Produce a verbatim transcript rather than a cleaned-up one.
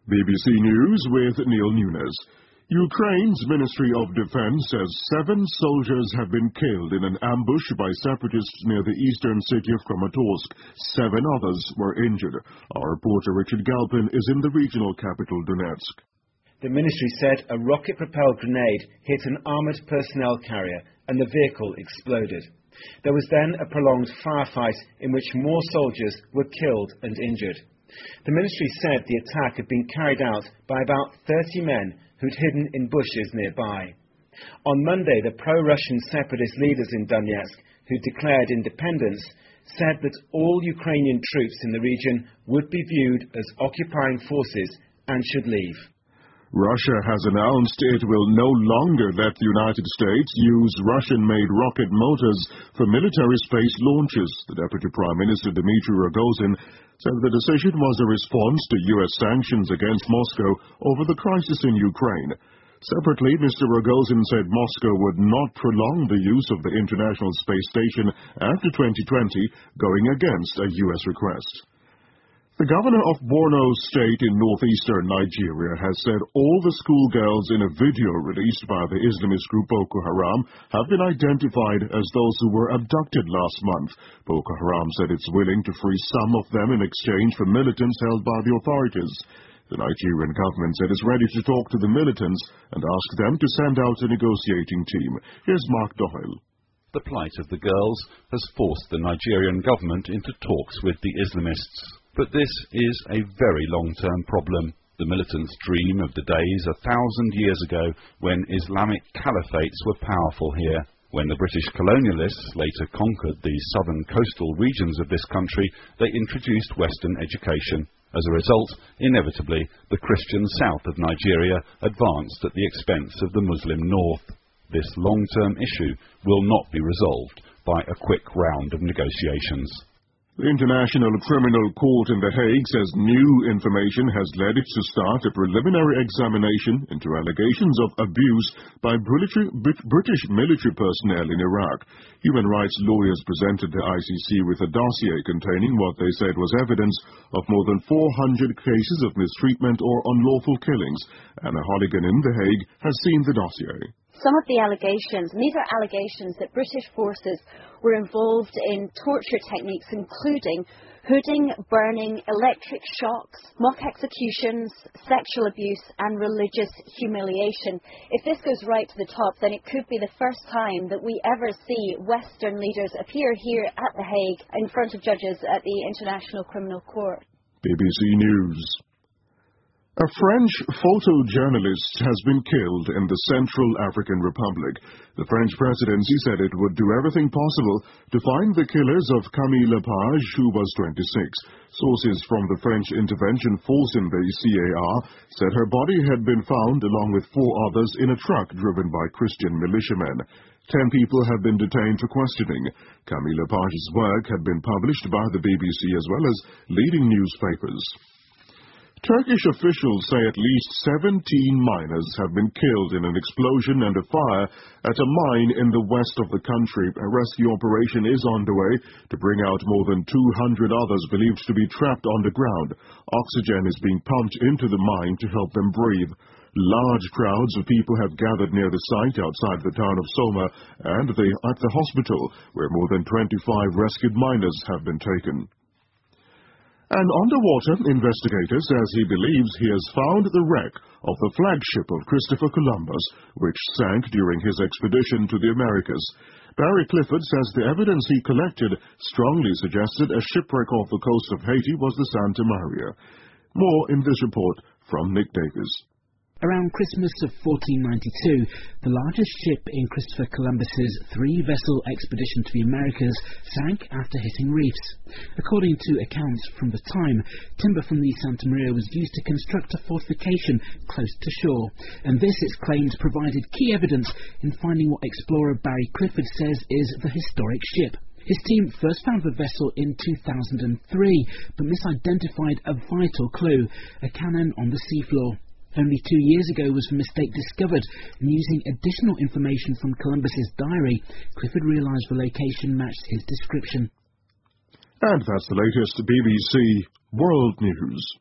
B B C News with Neil Nunes. Ukraine's Ministry of Defense says seven soldiers have been killed in an ambush by separatists near the eastern city of Kramatorsk. Seven others were injured. Our reporter Richard Galpin is in the regional capital Donetsk. The ministry said a rocket-propelled grenade hit an armoured personnel carrier and the vehicle exploded. There was then a prolonged firefight in which more soldiers were killed and injured. The ministry said the attack had been carried out by about thirty men who'd hidden in bushes nearby. On Monday, the pro-Russian separatist leaders in Donetsk, who declared independence, said that all Ukrainian troops in the region would be viewed as occupying forces and should leave. Russia has announced it will no longer let the United States use Russian-made rocket motors for military space launches. The Deputy Prime Minister Dmitry Rogozin said the decision was a response to U S sanctions against Moscow over the crisis in Ukraine. Separately, Mister Rogozin said Moscow would not prolong the use of the International Space Station after twenty twenty, going against a U S request. The governor of Borno State in northeastern Nigeria has said all the schoolgirls in a video released by the Islamist group Boko Haram have been identified as those who were abducted last month. Boko Haram said it's willing to free some of them in exchange for militants held by the authorities. The Nigerian government said it's ready to talk to the militants and ask them to send out a negotiating team. Here's Mark Doyle. The plight of the girls has forced the Nigerian government into talks with the Islamists. But this is a very long-term problem. The militants dream of the days a thousand years ago when Islamic caliphates were powerful here. When the British colonialists later conquered the southern coastal regions of this country, they introduced Western education. As a result, inevitably, the Christian south of Nigeria advanced at the expense of the Muslim north. This long-term issue will not be resolved by a quick round of negotiations. The International Criminal Court in The Hague says new information has led it to start a preliminary examination into allegations of abuse by British military personnel in Iraq. Human rights lawyers presented the I C C with a dossier containing what they said was evidence of more than four hundred cases of mistreatment or unlawful killings. Anna Holligan in The Hague has seen the dossier. Some of the allegations, and these are allegations that British forces were involved in torture techniques including hooding, burning, electric shocks, mock executions, sexual abuse and religious humiliation. If this goes right to the top, then it could be the first time that we ever see Western leaders appear here at The Hague in front of judges at the International Criminal Court. B B C News. A French photojournalist has been killed in the Central African Republic. The French presidency said it would do everything possible to find the killers of Camille Lepage, who was twenty-six. Sources from the French intervention force in the C A R said her body had been found along with four others in a truck driven by Christian militiamen. Ten people have been detained for questioning. Camille Lepage's work had been published by the B B C as well as leading newspapers. Turkish officials say at least seventeen miners have been killed in an explosion and a fire at a mine in the west of the country. A rescue operation is underway to bring out more than two hundred others believed to be trapped underground. Oxygen is being pumped into the mine to help them breathe. Large crowds of people have gathered near the site outside the town of Soma and the, at the hospital, where more than twenty-five rescued miners have been taken. An underwater investigator says he believes he has found the wreck of the flagship of Christopher Columbus, which sank during his expedition to the Americas. Barry Clifford says the evidence he collected strongly suggested a shipwreck off the coast of Haiti was the Santa Maria. More in this report from Nick Davis. Around Christmas of fourteen ninety-two, the largest ship in Christopher Columbus's three-vessel expedition to the Americas sank after hitting reefs. According to accounts from the time, timber from the Santa Maria was used to construct a fortification close to shore, and this, it's claimed, provided key evidence in finding what explorer Barry Clifford says is the historic ship. His team first found the vessel in two thousand three, but misidentified a vital clue, a cannon on the seafloor. Only two years ago was the mistake discovered, and using additional information from Columbus's diary, Clifford realised the location matched his description. And that's the latest B B C World News.